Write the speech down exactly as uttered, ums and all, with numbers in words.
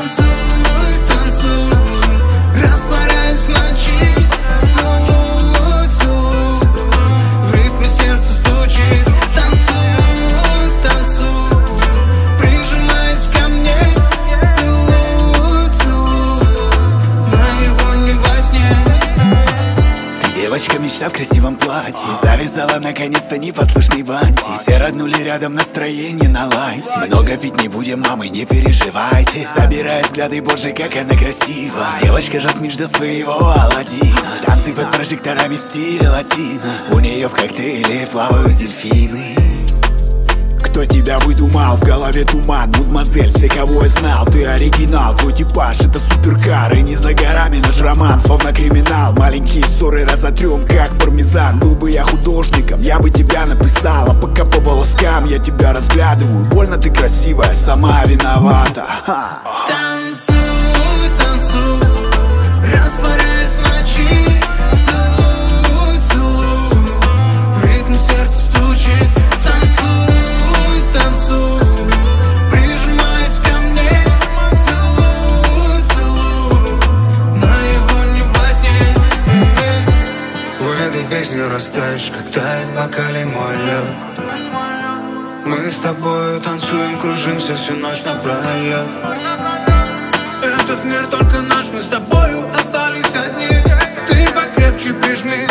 Танцуй, танцуй, растворяясь в ночи. Целуй, целуй, в ритме сердце стучит. Танцуй, танцуй, прижимаясь ко мне. Целуй, целуй, наяву не во сне. Девочка, мечта в красивом платье, завязала наконец-то непослушный бантик. Все роднули рядом, настроение наладить. Много пить не будем, мамы, не переживайте. Собирая взгляды, боже, как она красива. Девочка Жасмин ждет своего Аладдина. Танцы под прожекторами в стиле латино. У нее в коктейле плавают дельфины. Кто тебя выдумал, в голове туман. Мадемуазель, все, кого я знал, ты оригинал. Твой типаж, это суперкар, и не за горами наш роман, словно криминал. Маленькие ссоры разотрем, как пармезан. Был бы я художником, я бы тебя написал. А пока по волоскам я тебя разглядываю. Больно ты красивая, сама виновата. Ха. Танцуй, танцуй, растворяясь в ночи. Целуй, целуй, в ритме сердце стучит. Танцуй, танцуй, прижимаясь ко мне. Целуй, целуй, наяву не во сне. В этой песне растаешь, как тает в бокале мой лед. Мы с тобою танцуем, кружимся всю ночь напролет. Этот мир только наш, мы с тобою остались одни. Ты покрепче прижми